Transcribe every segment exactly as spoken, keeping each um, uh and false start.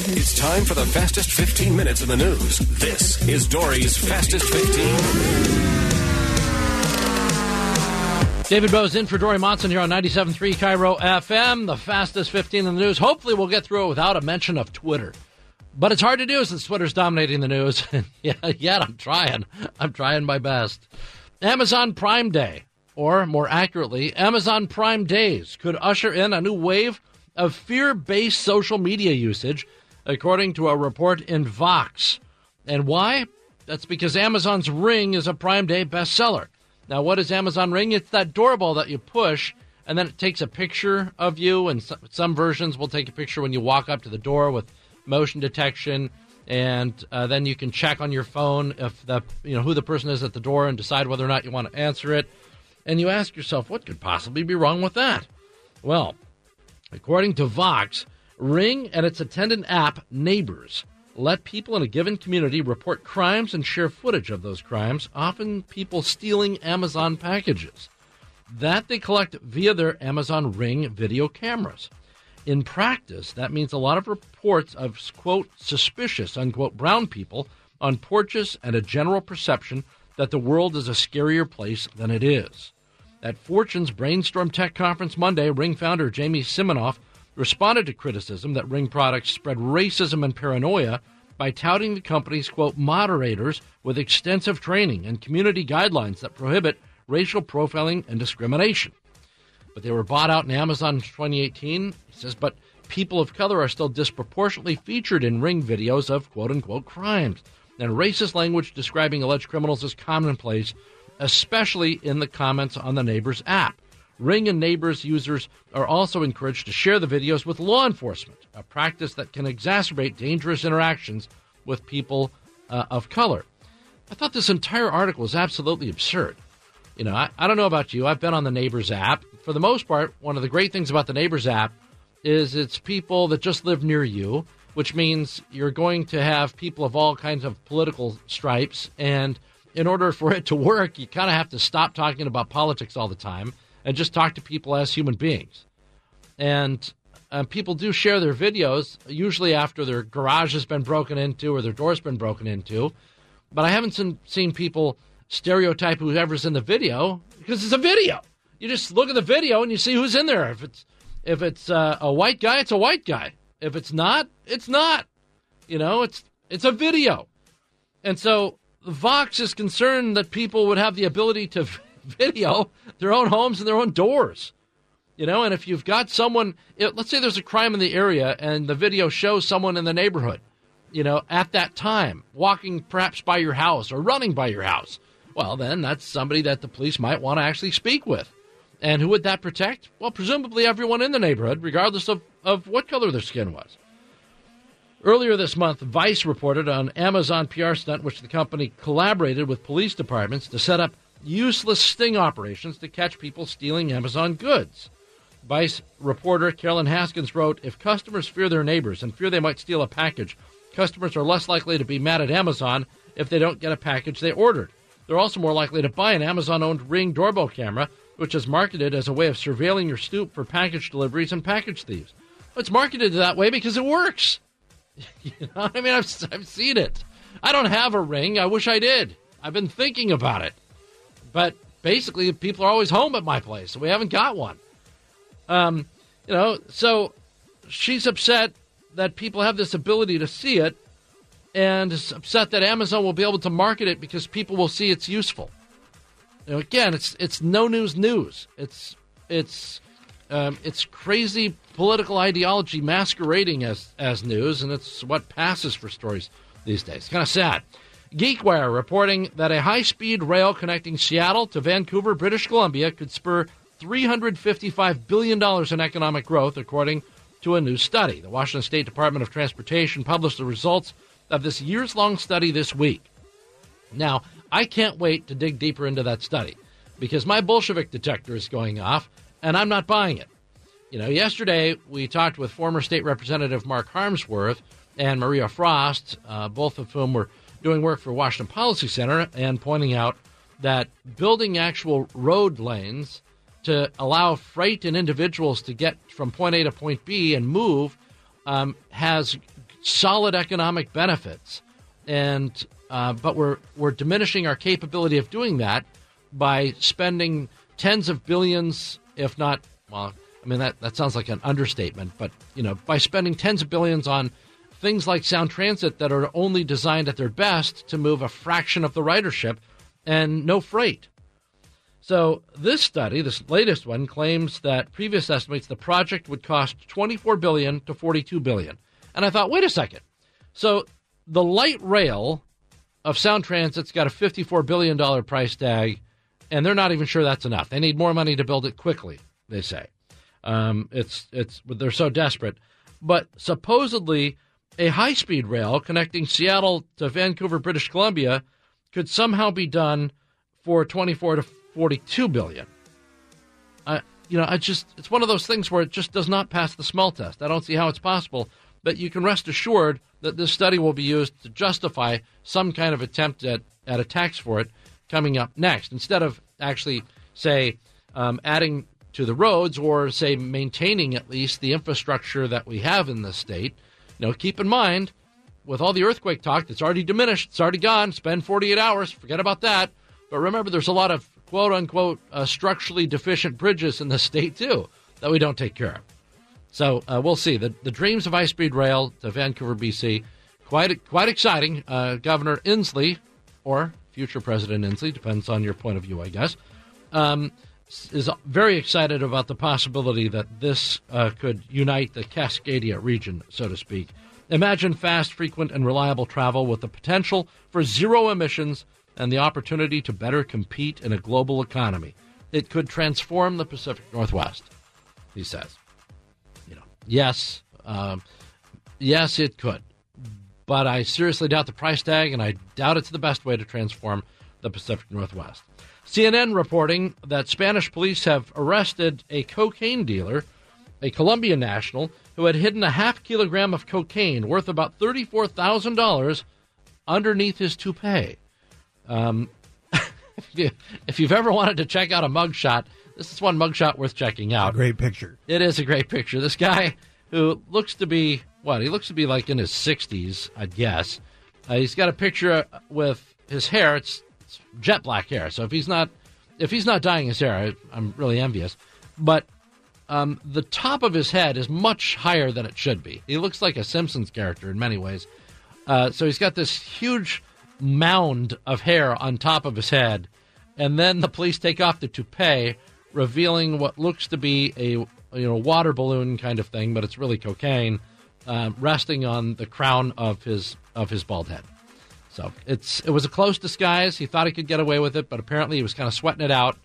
It's time for the fastest fifteen minutes in the news. This is Dory's Fastest fifteen. David Bowes in for Dory Monson here on ninety-seven point three Cairo F M, the fastest fifteen in the news. Hopefully we'll get through it without a mention of Twitter. But it's hard to do since Twitter's dominating the news. yeah, yet I'm trying. I'm trying my best. Amazon Prime Day, or more accurately, Amazon Prime Days, could usher in a new wave of fear-based social media usage, according to a report in Vox. And why? That's because Amazon's Ring is a Prime Day bestseller. Now, what is Amazon Ring? It's that doorbell that you push, and then it takes a picture of you, and some versions will take a picture when you walk up to the door with motion detection, and uh, then you can check on your phone if the you know who the person is at the door and decide whether or not you want to answer it. And you ask yourself, what could possibly be wrong with that? Well, according to Vox, Ring and its attendant app, Neighbors, let people in a given community report crimes and share footage of those crimes, often people stealing Amazon packages. That they collect via their Amazon Ring video cameras. In practice, that means a lot of reports of, quote, suspicious, unquote, brown people on porches and a general perception that the world is a scarier place than it is. At Fortune's Brainstorm Tech Conference Monday, Ring founder Jamie Siminoff responded to criticism that Ring products spread racism and paranoia by touting the company's, quote, moderators with extensive training and community guidelines that prohibit racial profiling and discrimination. But they were bought out in Amazon in twenty eighteen. He says, but people of color are still disproportionately featured in Ring videos of quote-unquote crimes. And racist language describing alleged criminals is commonplace, especially in the comments on the Neighbors app. Ring and Neighbors users are also encouraged to share the videos with law enforcement, a practice that can exacerbate dangerous interactions with people uh, of color. I thought this entire article was absolutely absurd. You know, I, I don't know about you. I've been on the Neighbors app. For the most part, one of the great things about the Neighbors app is it's people that just live near you, which means you're going to have people of all kinds of political stripes. And in order for it to work, you kind of have to stop talking about politics all the time and just talk to people as human beings. And uh, people do share their videos, usually after their garage has been broken into or their door's been broken into. But I haven't seen, seen people stereotype whoever's in the video because it's a video. You just look at the video and you see who's in there. If it's if it's uh, a white guy, it's a white guy. If it's not, it's not. You know, it's it's a video. And so Vox is concerned that people would have the ability to video their own homes and their own doors. You know, and if you've got someone, it, let's say there's a crime in the area and the video shows someone in the neighborhood, you know, at that time, walking perhaps by your house or running by your house. Well, then that's somebody that the police might want to actually speak with. And who would that protect? Well, presumably everyone in the neighborhood, regardless of, of what color their skin was. Earlier this month, Vice reported on Amazon P R stunt, which the company collaborated with police departments to set up useless sting operations to catch people stealing Amazon goods. Vice reporter Carolyn Haskins wrote, if customers fear their neighbors and fear they might steal a package, customers are less likely to be mad at Amazon if they don't get a package they ordered. They're also more likely to buy an Amazon-owned Ring doorbell camera, which is marketed as a way of surveilling your stoop for package deliveries and package thieves. It's marketed that way because it works. You know, I mean, I've, I've seen it. I don't have a Ring. I wish I did. I've been thinking about it. But basically, people are always home at my place, so we haven't got one. Um, you know, so she's upset that people have this ability to see it, and is upset that Amazon will be able to market it because people will see it's useful. You know, again, it's it's no news news. It's it's um, it's crazy political ideology masquerading as as news, and it's what passes for stories these days. Kind of sad. GeekWire reporting that a high-speed rail connecting Seattle to Vancouver, British Columbia, could spur three hundred fifty-five billion dollars in economic growth, according to a new study. The Washington State Department of Transportation published the results of this years-long study this week. Now, I can't wait to dig deeper into that study because my Bolshevik detector is going off, and I'm not buying it. You know, yesterday we talked with former State Representative Mark Harmsworth and Maria Frost, uh, both of whom were doing work for Washington Policy Center, and pointing out that building actual road lanes to allow freight and individuals to get from point A to point B and move um, has solid economic benefits, and uh, but we're we're diminishing our capability of doing that by spending tens of billions, if not, well, I mean, that, that sounds like an understatement, but, you know, by spending tens of billions on things like Sound Transit that are only designed at their best to move a fraction of the ridership and no freight. So this study, this latest one, claims that previous estimates the project would cost twenty-four billion dollars to forty-two billion dollars. And I thought, wait a second. So the light rail of Sound Transit's got a fifty-four billion dollars price tag, and they're not even sure that's enough. They need more money to build it quickly, they say. Um, it's it's they're so desperate. But supposedly a high-speed rail connecting Seattle to Vancouver, British Columbia, could somehow be done for twenty-four to forty-two billion dollars. Uh, you know, I just it's one of those things where it just does not pass the smell test. I don't see how it's possible, but you can rest assured that this study will be used to justify some kind of attempt at, at a tax for it coming up next, instead of actually, say, um, adding to the roads or, say, maintaining at least the infrastructure that we have in this state. You know, keep in mind, with all the earthquake talk, it's already diminished, it's already gone, spend forty-eight hours, forget about that. But remember, there's a lot of quote-unquote uh, structurally deficient bridges in the state, too, that we don't take care of. So uh, we'll see. The, the dreams of high-speed rail to Vancouver, B C, quite quite exciting. Uh, Governor Inslee, or future President Inslee, depends on your point of view, I guess, um, is very excited about the possibility that this uh, could unite the Cascadia region, so to speak. Imagine fast, frequent, and reliable travel with the potential for zero emissions and the opportunity to better compete in a global economy. It could transform the Pacific Northwest, he says. You know, yes, um, yes, it could. But I seriously doubt the price tag, and I doubt it's the best way to transform the Pacific Northwest. C N N reporting that Spanish police have arrested a cocaine dealer, a Colombian national, who had hidden a half kilogram of cocaine worth about thirty-four thousand dollars underneath his toupee. Um, if, you, if you've ever wanted to check out a mugshot, this is one mugshot worth checking out. A great picture. It is a great picture. This guy who looks to be, what, he looks to be like in his sixties, I'd guess. Uh, he's got a picture with his hair. It's, it's jet black hair. So if he's not, if he's not dyeing his hair, I, I'm really envious. But um, the top of his head is much higher than it should be. He looks like a Simpsons character in many ways. Uh, so he's got this huge mound of hair on top of his head, and then the police take off the toupee, revealing what looks to be a you know water balloon kind of thing, but it's really cocaine, uh, resting on the crown of his of his bald head. So it's it was a close disguise. He thought he could get away with it, but apparently he was kind of sweating it out.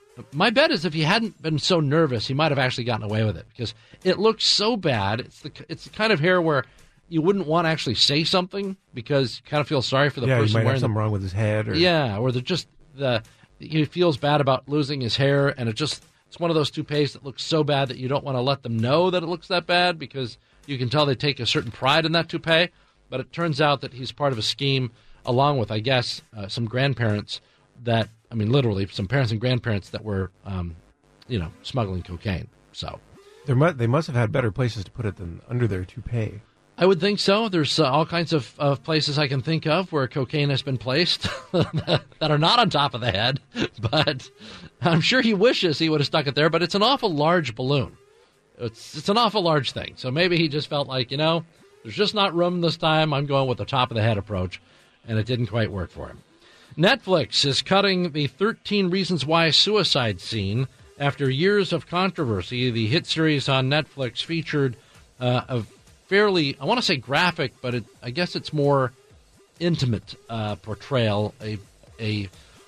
My bet is if he hadn't been so nervous, he might have actually gotten away with it, because it looks so bad. It's the it's the kind of hair where you wouldn't want to actually say something because you kind of feel sorry for the yeah, person he might wearing have something the, wrong with his head. Or... Yeah, or the just the he feels bad about losing his hair, and it just it's one of those toupees that looks so bad that you don't want to let them know that it looks that bad, because you can tell they take a certain pride in that toupee. But it turns out that he's part of a scheme, along with, I guess, uh, some grandparents that, I mean, literally some parents and grandparents that were, um, you know, smuggling cocaine. So There mu- they must have had better places to put it than under their toupee. I would think so. There's uh, all kinds of, of places I can think of where cocaine has been placed that are not on top of the head, but I'm sure he wishes he would have stuck it there, but it's an awful large balloon. It's it's an awful large thing. So maybe he just felt like, you know, there's just not room this time. I'm going with the top of the head approach, and it didn't quite work for him. Netflix is cutting the thirteen Reasons Why suicide scene after years of controversy. The hit series on Netflix featured uh, a fairly, I want to say graphic, but it, I guess it's more intimate uh, portrayal, a a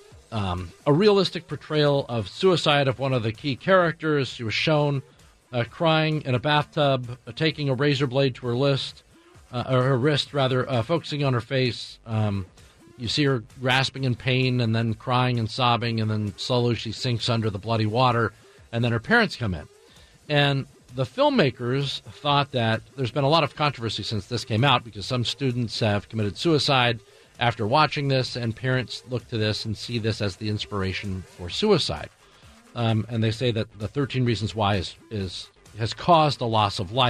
um, a realistic portrayal of suicide of one of the key characters. She was shown uh, crying in a bathtub, uh, taking a razor blade to her wrist, uh, or her wrist rather, uh, focusing on her face. Um, you see her grasping in pain and then crying and sobbing, and then slowly she sinks under the bloody water, and then her parents come in. And the filmmakers thought that there's been a lot of controversy since this came out, because some students have committed suicide after watching this, and parents look to this and see this as the inspiration for suicide. Um, and they say that the thirteen Reasons Why is, is has caused a loss of life.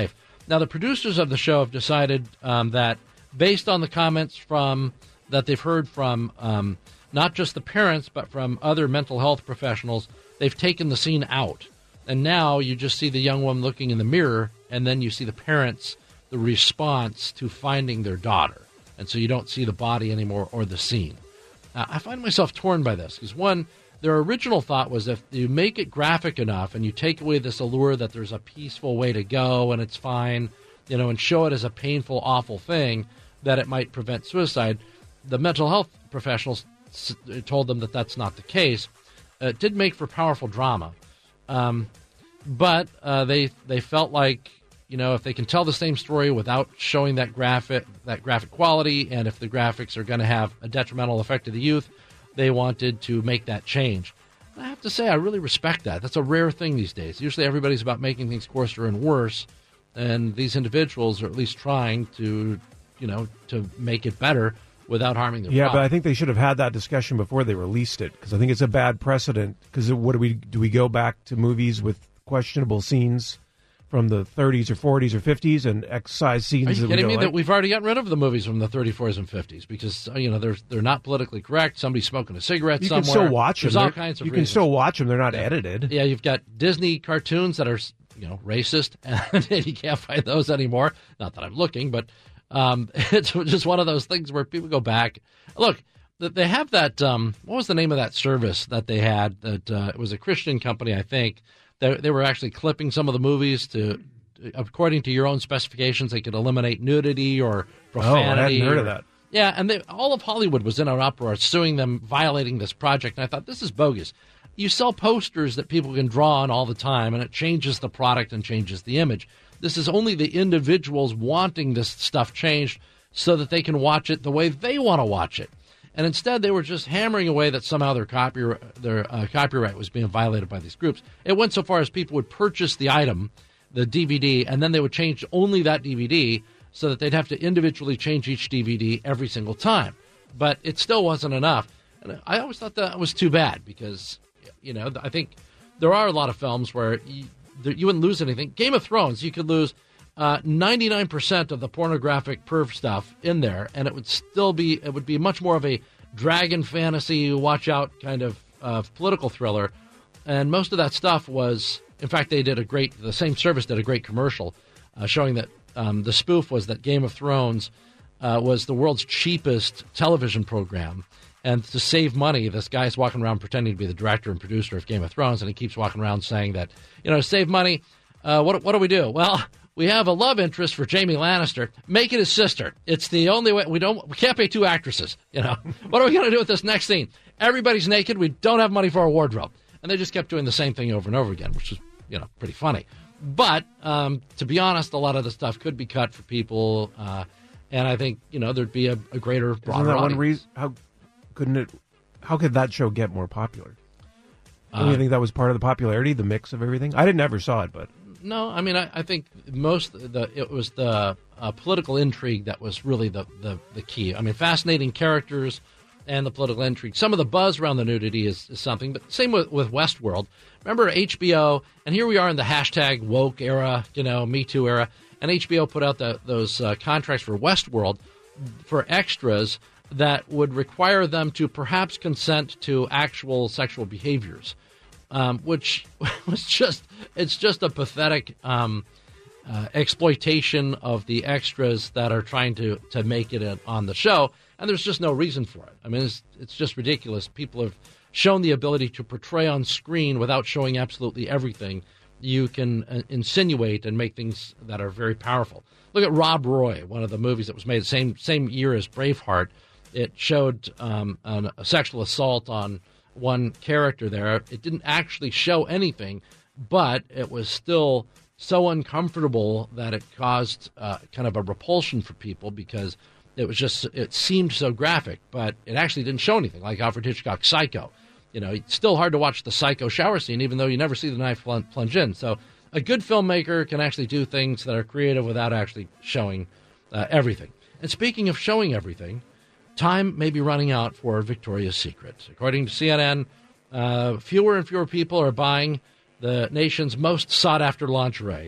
Now, the producers of the show have decided um, that based on the comments from that they've heard from um, not just the parents, but from other mental health professionals, they've taken the scene out. And now you just see the young woman looking in the mirror, and then you see the parents, the response to finding their daughter. And so you don't see the body anymore or the scene. Uh, I find myself torn by this because, one, their original thought was if you make it graphic enough and you take away this allure that there's a peaceful way to go and it's fine, you know, and show it as a painful, awful thing, that it might prevent suicide. The mental health professionals told them that that's not the case. Uh, it did make for powerful drama. Um, but uh, they they felt like, you know, if they can tell the same story without showing that graphic that graphic quality, and if the graphics are going to have a detrimental effect to the youth, they wanted to make that change. And I have to say, I really respect that. That's a rare thing these days. Usually everybody's about making things coarser and worse, and these individuals are at least trying to, you know, to make it better without harming their Yeah, product. but I think they should have had that discussion before they released it, because I think it's a bad precedent. Because what do we do? We go back to movies with questionable scenes from the thirties or forties or fifties and excise scenes. Are you that kidding we me don't that like? we've already gotten rid of the movies from the thirties, forties, and fifties because, you know, they're they're not politically correct. Somebody's smoking a cigarette You somewhere. can still watch There's them. all They're- kinds of You reasons. can still watch them. They're not edited. Yeah, you've got Disney cartoons that are, you know, racist, and you can't find those anymore. Not that I'm looking, but um, it's just one of those things where people go back. Look, th- they have that, um, what was the name of that service that they had? That uh, it was a Christian company, I think. They, they were actually clipping some of the movies to, according to your own specifications, they could eliminate nudity or Oh, profanity. I hadn't heard or- of that. Yeah, and they, all of Hollywood was in an uproar suing them, violating this project. And I thought, this is bogus. You sell posters that people can draw on all the time, and it changes the product and changes the image. This is only the individuals wanting this stuff changed so that they can watch it the way they want to watch it. And instead, they were just hammering away that somehow their copyright, their uh, copyright was being violated by these groups. It went so far as people would purchase the item, the D V D, and then they would change only that D V D so that they'd have to individually change each D V D every single time. But it still wasn't enough. And I always thought that was too bad because, you know, I think there are a lot of films where you, you wouldn't lose anything. Game of Thrones, you could lose uh, ninety-nine percent of the pornographic perv stuff in there, and it would still be, it would be much more of a dragon fantasy, watch out kind of uh, political thriller. And most of that stuff was, in fact, they did a great, the same service did a great commercial uh, showing that um, the spoof was that Game of Thrones uh, was the world's cheapest television program. And to save money, this guy's walking around pretending to be the director and producer of Game of Thrones, and he keeps walking around saying that, you know, to save money, uh, what, what do we do? Well, we have a love interest for Jaime Lannister. Make it his sister. It's the only way. We don't. We can't pay two actresses. You know, what are we going to do with this next scene? Everybody's naked. We don't have money for a wardrobe, and they just kept doing the same thing over and over again, which was, you know, pretty funny. But um, to be honest, a lot of the stuff could be cut for people, uh, and I think, you know, there'd be a, a greater, broader Isn't that one audience. reason? How couldn't it? How could that show get more popular? Don't Uh, you think that was part of the popularity, the mix of everything? I didn't never saw it, but No, I mean, I, I think most the it was the uh, political intrigue that was really the, the, the key. I mean, fascinating characters and the political intrigue. Some of the buzz around the nudity is, is something, but same with, with Westworld. Remember H B O, and here we are in the hashtag woke era, you know, Me Too era, and H B O put out the, those uh, contracts for Westworld for extras that would require them to perhaps consent to actual sexual behaviors. Um, which was just, it's just a pathetic um, uh, exploitation of the extras that are trying to, to make it on the show, and there's just no reason for it. I mean, it's, it's just ridiculous. People have shown the ability to portray on screen without showing absolutely everything. You can uh, insinuate and make things that are very powerful. Look at Rob Roy, one of the movies that was made the same, same year as Braveheart. It showed um, an, a sexual assault on one character there. It didn't actually show anything, but it was still so uncomfortable that it caused uh, kind of a repulsion for people because it was just, it seemed so graphic, but it actually didn't show anything, like Alfred Hitchcock's Psycho. You know, it's still hard to watch the Psycho shower scene, even though you never see the knife plunge in. So a good filmmaker can actually do things that are creative without actually showing uh, everything. And speaking of showing everything, time may be running out for Victoria's Secret. According to C N N, uh, fewer and fewer people are buying the nation's most sought-after lingerie.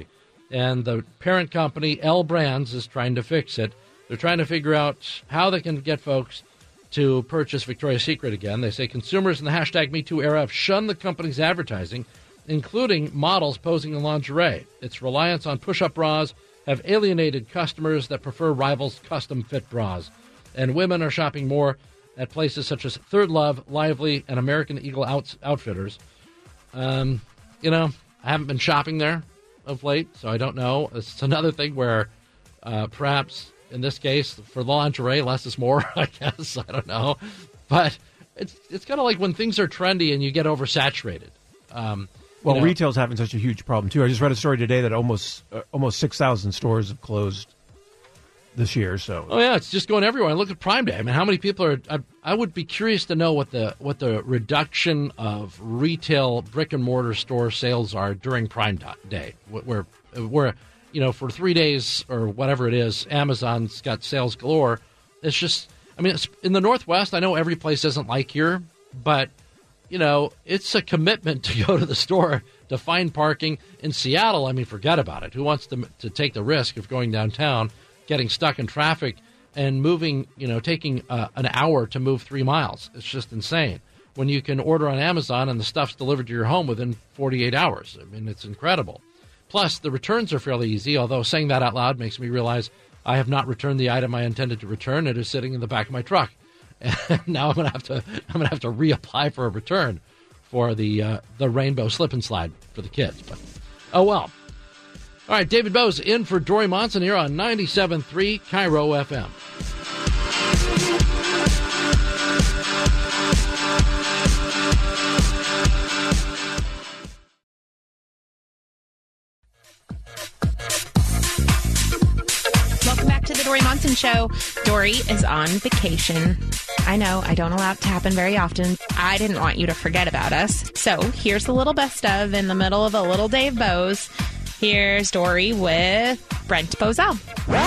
and the parent company, L Brands, is trying to fix it. They're trying to figure out how they can get folks to purchase Victoria's Secret again. They say consumers in the hashtag Me Too era have shunned the company's advertising, including models posing in lingerie. Its reliance on push-up bras have alienated customers that prefer rivals' custom-fit bras. And women are shopping more at places such as Third Love, Lively, and American Eagle Outs- Outfitters. Um, you know, I haven't been shopping there of late, so I don't know. It's another thing where uh, perhaps in this case, for lingerie, less is more, I guess. I don't know. But it's it's kind of like when things are trendy and you get oversaturated. Um, well, you know, retail's having such a huge problem, too. I just read a story today that almost uh, almost six thousand stores have closed this year. So, oh, yeah, it's just going everywhere. And look at Prime Day. I mean, how many people are I, I would be curious to know what the what the reduction of retail brick-and-mortar store sales are during Prime Day, where where you know, for three days or whatever it is, Amazon's got sales galore. It's just, I mean, it's, in the Northwest, I know every place isn't like here, but, you know, it's a commitment to go to the store to find parking. In Seattle, I mean, forget about it. Who wants to, to take the risk of going downtown, getting stuck in traffic, and moving, you know, taking uh, an hour to move three miles? It's just insane. When you can order on Amazon and the stuff's delivered to your home within forty-eight hours. I mean, it's incredible. Plus, the returns are fairly easy, although saying that out loud makes me realize I have not returned the item I intended to return. It is sitting in the back of my truck. And now I'm going to have to I'm going to have to reapply for a return for the uh, the rainbow slip and slide for the kids. But oh well. All right, David Bose in for Dory Monson here on ninety-seven point three Cairo F M. To the Dory Monson Show. Dory is on vacation. I know, I don't allow it to happen very often. I didn't want you to forget about us. So here's the little best of in the middle of a little Dave Bose. Here's Dory with Brent Bozell.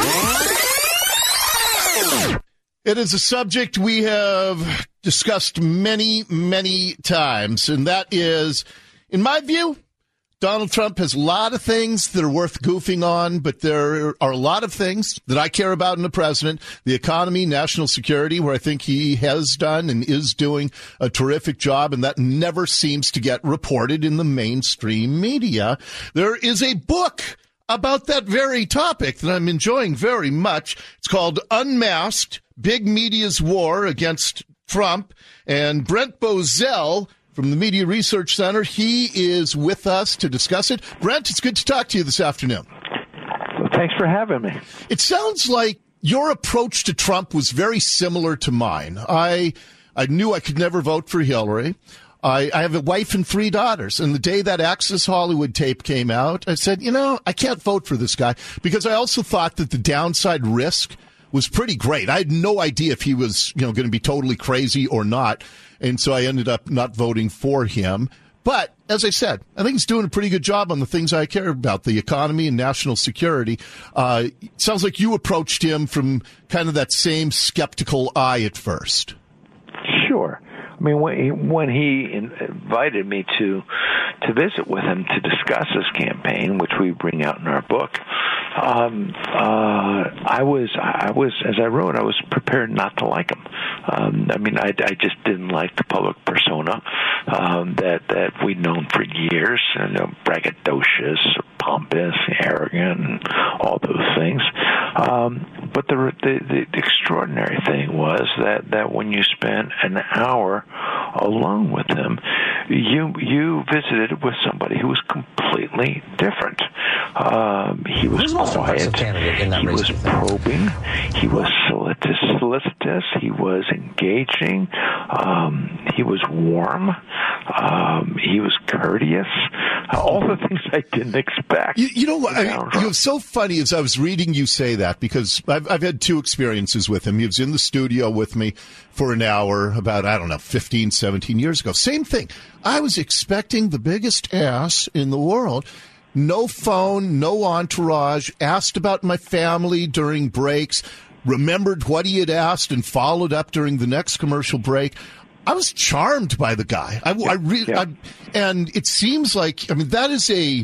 It is a subject we have discussed many, many times, and that is, in my view, Donald Trump has a lot of things that are worth goofing on, but there are a lot of things that I care about in the president. The economy, national security, where I think he has done and is doing a terrific job, and that never seems to get reported in the mainstream media. There is a book about that very topic that I'm enjoying very much. It's called Unmasked, Big Media's War Against Trump, and Brent Bozell from the Media Research Center, he is with us to discuss it. Brent, it's good to talk to you this afternoon. Well, thanks for having me. It sounds like your approach to Trump was very similar to mine. I I knew I could never vote for Hillary. I, I have a wife and three daughters, and the day that Access Hollywood tape came out, I said, you know, I can't vote for this guy, because I also thought that the downside risk was pretty great. I had no idea if he was, you know, going to be totally crazy or not. And so I ended up not voting for him. But as I said, I think he's doing a pretty good job on the things I care about, the economy and national security. Uh, sounds like you approached him from kind of that same skeptical eye at first. Sure. I mean, when he, when he invited me to to visit with him to discuss his campaign, which we bring out in our book, um, uh, I was, I was, as I wrote, I was prepared not to like him. Um, I mean, I, I just didn't like the public persona um, that that we'd known for years, you know, braggadocious, pompous, arrogant, and all those things. Um, but the, the the extraordinary thing was that that when you spent an hour alone with him, you you visited with somebody who was completely different. Um, he was quiet. He was probing. He was solicitous. solicitous. He was engaging. Um, he was warm. Um, he was courteous. Uh, all the things I didn't expect. You, you know what? I mean, you know, so funny as I was reading you say that, because I've, I've had two experiences with him. He was in the studio with me for an hour about, I don't know, fifteen, seventeen years ago. Same thing. I was expecting the biggest ass in the world. No phone, no entourage, asked about my family during breaks, remembered what he had asked and followed up during the next commercial break. I was charmed by the guy. I, yeah, I really, yeah. I, and it seems like, I mean, that is a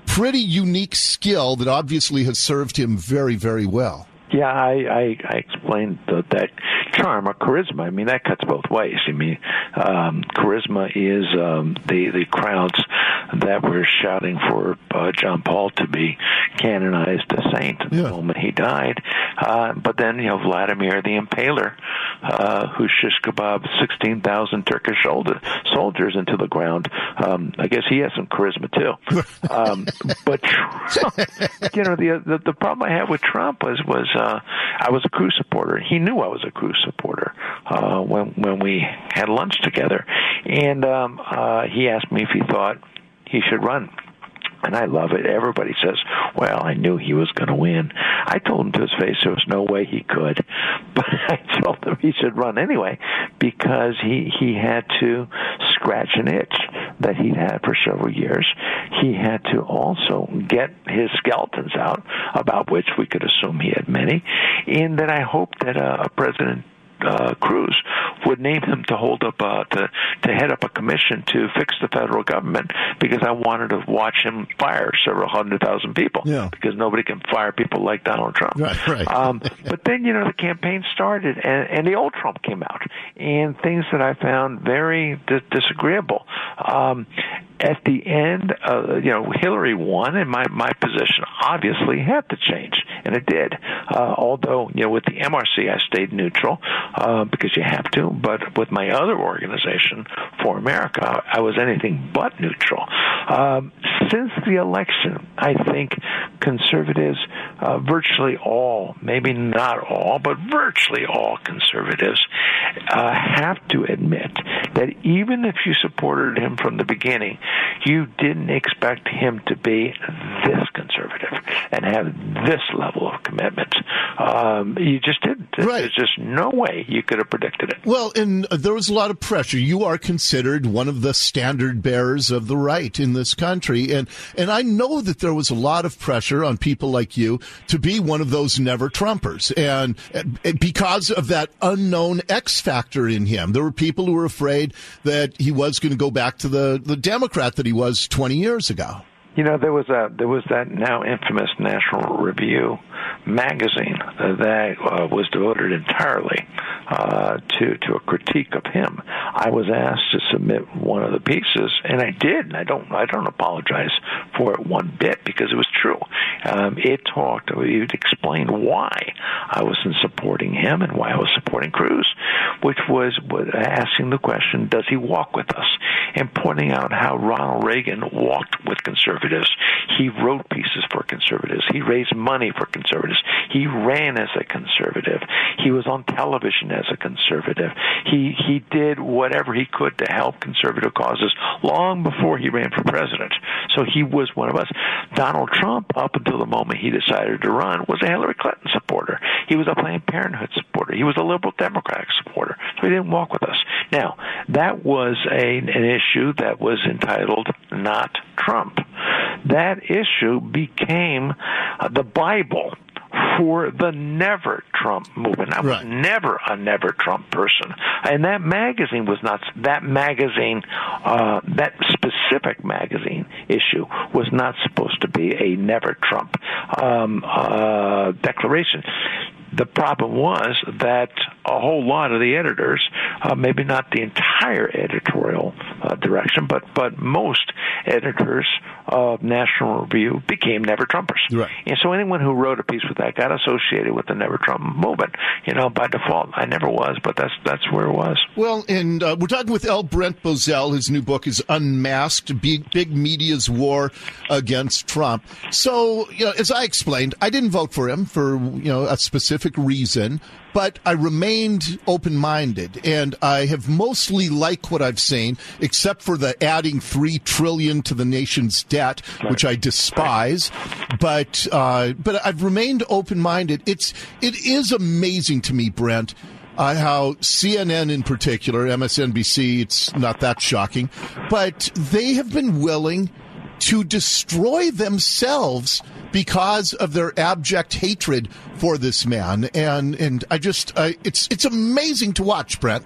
pretty unique skill that obviously has served him very, very well. Yeah, I, I, I explained the, that charm or charisma. I mean, that cuts both ways. I mean, um, charisma is um, the the crowds that were shouting for uh, John Paul to be canonized a saint the yeah. moment he died. Uh, but then, you know, Vladimir the Impaler, uh, who shish kebabbed sixteen thousand Turkish soldier, soldiers into the ground. Um, I guess he has some charisma, too. Um, but, Trump, you know, the, the the problem I had with Trump was, was uh, I was a Cruz supporter. He knew I was a Cruz supporter uh, when, when we had lunch together. And um, uh, he asked me if he thought he should run. And I love it. Everybody says, well, I knew he was going to win. I told him to his face there was no way he could. But I told him he should run anyway because he, he had to scratch an itch that he'd had for several years. He had to also get his skeletons out, about which we could assume he had many, and that I hope that uh, a president Uh, Cruz would name him to hold up uh, to to head up a commission to fix the federal government because I wanted to watch him fire several hundred thousand people yeah. because nobody can fire people like Donald Trump. Right, right. um, but then you know the campaign started and, and the old Trump came out and things that I found very dis- disagreeable. Um, at the end, uh, you know, Hillary won, and my my position obviously had to change, and it did. Uh, although you know with the M R C I stayed neutral. Uh, because you have to, but with my other organization, For America, I was anything but neutral. Um, since the election, I think conservatives, uh, virtually all, maybe not all, but virtually all conservatives uh, have to admit that even if you supported him from the beginning, you didn't expect him to be this conservative and have this level of commitment. Um, you just didn't. Right. There's just no way you could have predicted it. Well, and there was a lot of pressure. You are considered one of the standard bearers of the right in this country. And, and I know that there was a lot of pressure on people like you to be one of those never Trumpers. And, and because of that unknown X factor in him, there were people who were afraid that he was going to go back to the, the Democrat that he was twenty years ago. You know, there was a there was that now infamous National Review magazine that uh, was devoted entirely uh, to to a critique of him. I was asked to submit one of the pieces, and I did. And I don't I don't apologize for it one bit because it was true. Um, it talked, it explained why I wasn't supporting him and why I was supporting Cruz, which was, was asking the question, does he walk with us? And pointing out how Ronald Reagan walked with conservatives. He wrote pieces for conservatives. He raised money for conservatives. He ran as a conservative. He was on television as a conservative. He he did whatever he could to help conservative causes long before he ran for president. So he was one of us. Donald Trump, up until the moment he decided to run, was a Hillary Clinton supporter. He was a Planned Parenthood supporter. He was a liberal Democratic supporter. So he didn't walk with us. Now, that was a, an issue that was entitled Not Trump. That issue became uh, the Bible for the Never Trump movement. I was right. never a Never Trump person. And that magazine was not, that magazine, uh, that specific magazine issue was not supposed to be a Never Trump um, uh, declaration. The problem was that a whole lot of the editors, uh, maybe not the entire editorial uh, direction, but, but most editors of National Review became Never Trumpers. Right. And so anyone who wrote a piece with that got associated with the Never Trump movement. You know, by default, I never was, but that's that's where it was. Well, and uh, we're talking with L. Brent Bozell. His new book is Unmasked, Big, Big Media's War Against Trump. So, you know, as I explained, I didn't vote for him for, you know, a specific reason, but I remained open-minded, and I have mostly liked what I've seen, except for the adding three trillion dollars to the nation's debt, right. which I despise. Right. But uh, but I've remained open-minded. It's it is amazing to me, Brent, uh, how C N N in particular, M S N B C, it's not that shocking, but they have been willing to destroy themselves because of their abject hatred for this man, and and I just I, it's it's amazing to watch, Brent.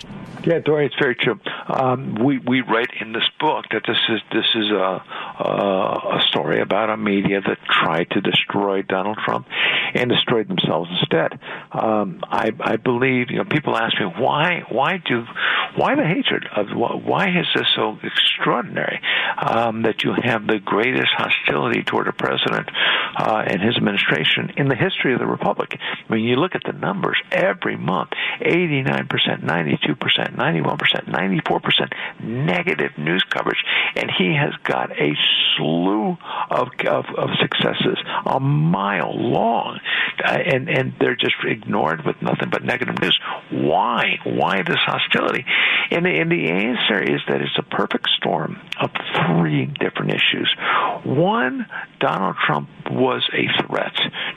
Yeah, Dory, it's very true. Um, we we write in this book that this is this is a, a a story about a media that tried to destroy Donald Trump and destroyed themselves instead. Um, I I believe, you know, people ask me why why do why the hatred of why is this so extraordinary um, that you have the greatest hostility toward a president uh, and his administration in the history of the republic. I mean, you look at the numbers every month: eighty-nine percent, ninety-two percent, ninety-one percent, ninety-four percent negative news coverage, and he has got a slew of of, of successes a mile long, uh, and and they're just ignored with nothing but negative news. Why? Why this hostility? And the, and the answer is that it's a perfect storm of three different issues. One, Donald Trump was a threat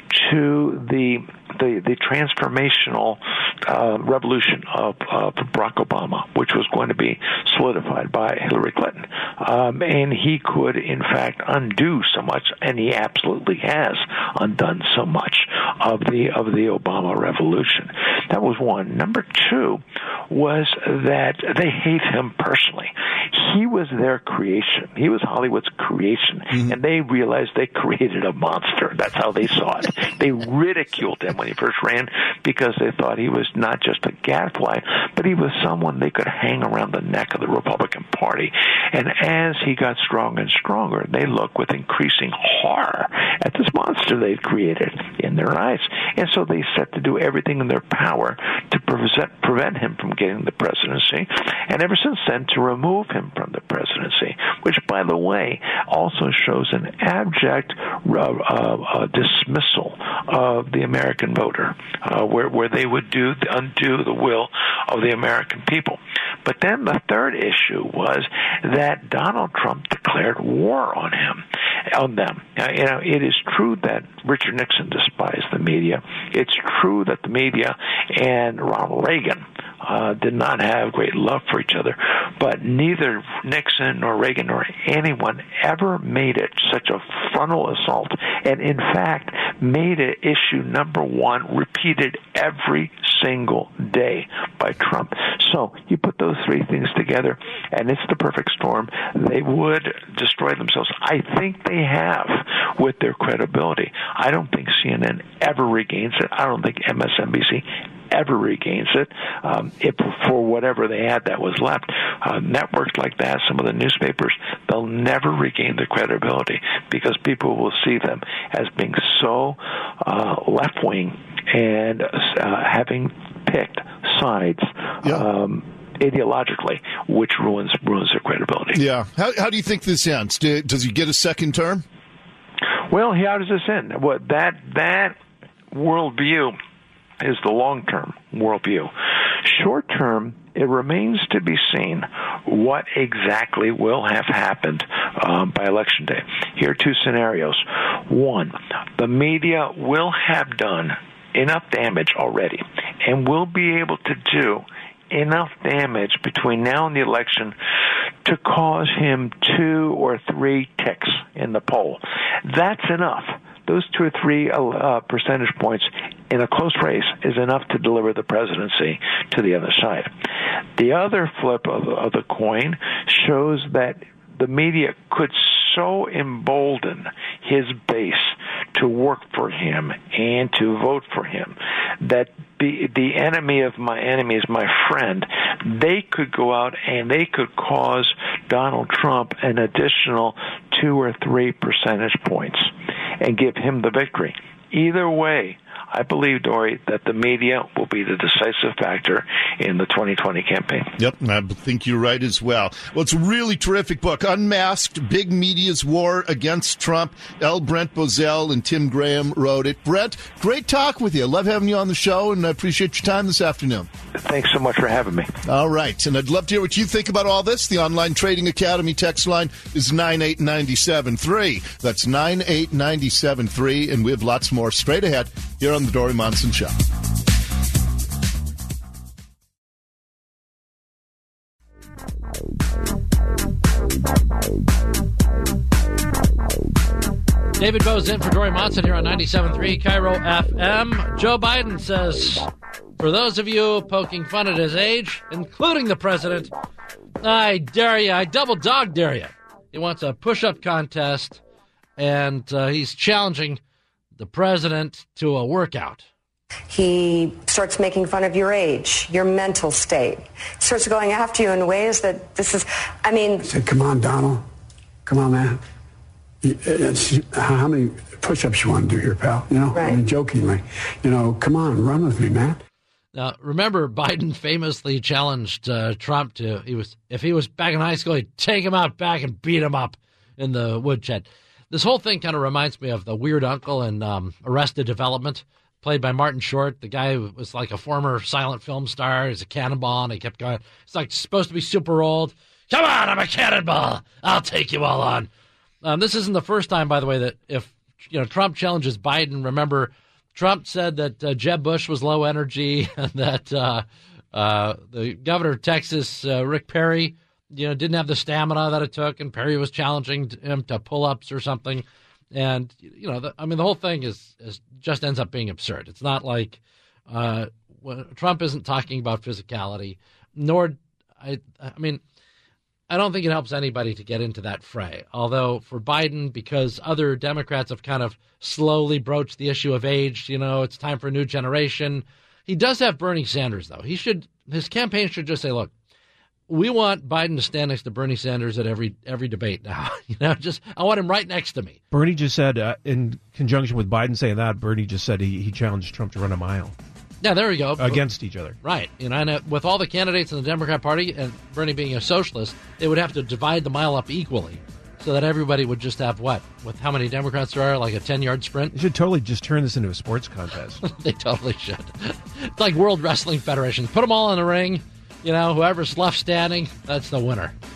to the the, the transformational uh, revolution of, of Barack Obama, which was going to be solidified by Hillary Clinton. Um, and he could, in fact, undo so much, and he absolutely has undone so much of the of the Obama revolution. That was one. Number two was that they hate him personally. He was their creation. He was Hollywood's creation, mm-hmm. and they realized they created a monster. That's how they saw it. They ridiculed him when he first ran because they thought he was not just a gadfly, but he was someone they could hang around the neck of the Republican Party. And as he got stronger and stronger, they looked with increasing horror at this monster they'd created in their eyes. And so they set to do everything in their power to prevent, prevent him from getting the presidency, and ever since then to remove him from the presidency, which, by the way, also shows an abject uh, uh, dismissal of the American voter, uh, where, where they would do undo the will of the American people. But then the third issue was that Donald Trump declared war on him, on them. Now, you know, it is true that Richard Nixon despised the media. It's true that the media and Ronald Reagan uh, did not have great love for each other, but neither Nixon nor Reagan nor anyone ever made it such a frontal assault, and in fact made it issue number one, repeated every single day by Trump. So you put those three things together, and it's the perfect storm. They would destroy themselves. I think they have with their credibility. I don't think C N N ever regains it. I don't think M S N B C ever regains it. Um, if for whatever they had that was left, uh, networks like that, some of the newspapers, they'll never regain their credibility because people will see them as being so uh, left-wing and uh, having picked sides. Yeah. Um, ideologically, which ruins ruins their credibility. Yeah. How, how do you think this ends? Do, does he get a second term? Well, how does this end? What that that worldview is the long-term worldview. Short-term, it remains to be seen what exactly will have happened um, by Election Day. Here are two scenarios. One, the media will have done enough damage already and will be able to do enough damage between now and the election to cause him two or three ticks in the poll. That's enough. Those two or three uh, percentage points in a close race is enough to deliver the presidency to the other side. The other flip of, of the coin shows that the media could so embolden his base to work for him and to vote for him that the, the enemy of my enemy is my friend. They could go out and they could cause Donald Trump an additional two or three percentage points and give him the victory. Either way, I believe, Dory, that the media will be the decisive factor in the twenty twenty campaign. Yep, I think you're right as well. Well, it's a really terrific book, Unmasked, Big Media's War Against Trump. L. Brent Bozell and Tim Graham wrote it. Brent, great talk with you. Love having you on the show, and I appreciate your time this afternoon. Thanks so much for having me. All right, and I'd love to hear what you think about all this. The Online Trading Academy text line is nine eight nine seven three. That's nine eight nine seven three, and we have lots more straight ahead here on The Dory Monson Show. David Bose in for Dory Monson here on ninety-seven point three Cairo F M. Joe Biden says For those of you poking fun at his age, including the president, I dare you, I double dog dare you. He wants a push-up contest, and uh, he's challenging the president to a workout. He starts making fun of your age, your mental state. Starts going after you in ways that this is, I mean... I said, come on, Donald. Come on, man. It's, how many push-ups you want to do here, pal? You know, right. I mean, jokingly. You know, come on, run with me, man. Now, remember, Biden famously challenged uh, Trump to, he was if he was back in high school, he'd take him out back and beat him up in the woodshed. This whole thing kind of reminds me of the weird uncle in um, Arrested Development, played by Martin Short. The guy who was like a former silent film star. He's a cannonball, and he kept going. It's like supposed to be super old. Come on, I'm a cannonball. I'll take you all on. Um, this isn't the first time, by the way, that if you know Trump challenges Biden. Remember, Trump said that uh, Jeb Bush was low energy, and that uh, uh, the governor of Texas, uh, Rick Perry, you know, didn't have the stamina that it took, and Perry was challenging him to pull-ups or something. And you know, the, I mean, the whole thing is, is just ends up being absurd. It's not like uh, when, Trump isn't talking about physicality, nor I. I mean. I don't think it helps anybody to get into that fray. Although for Biden, because other Democrats have kind of slowly broached the issue of age, you know, it's time for a new generation. He does have Bernie Sanders, though. He should, his campaign should just say, look, we want Biden to stand next to Bernie Sanders at every every debate now. You know, just I want him right next to me. Bernie just said, uh, in conjunction with Biden saying that, Bernie just said he, he challenged Trump to run a mile. Yeah, there we go. Against each other. Right. You know, and uh, with all the candidates in the Democrat Party and Bernie being a socialist, they would have to divide the mile up equally so that everybody would just have what? With how many Democrats there are, like a ten-yard sprint? They should totally just turn this into a sports contest. They totally should. It's like World Wrestling Federation. Put them all in the ring. You know, whoever's left standing, that's the winner.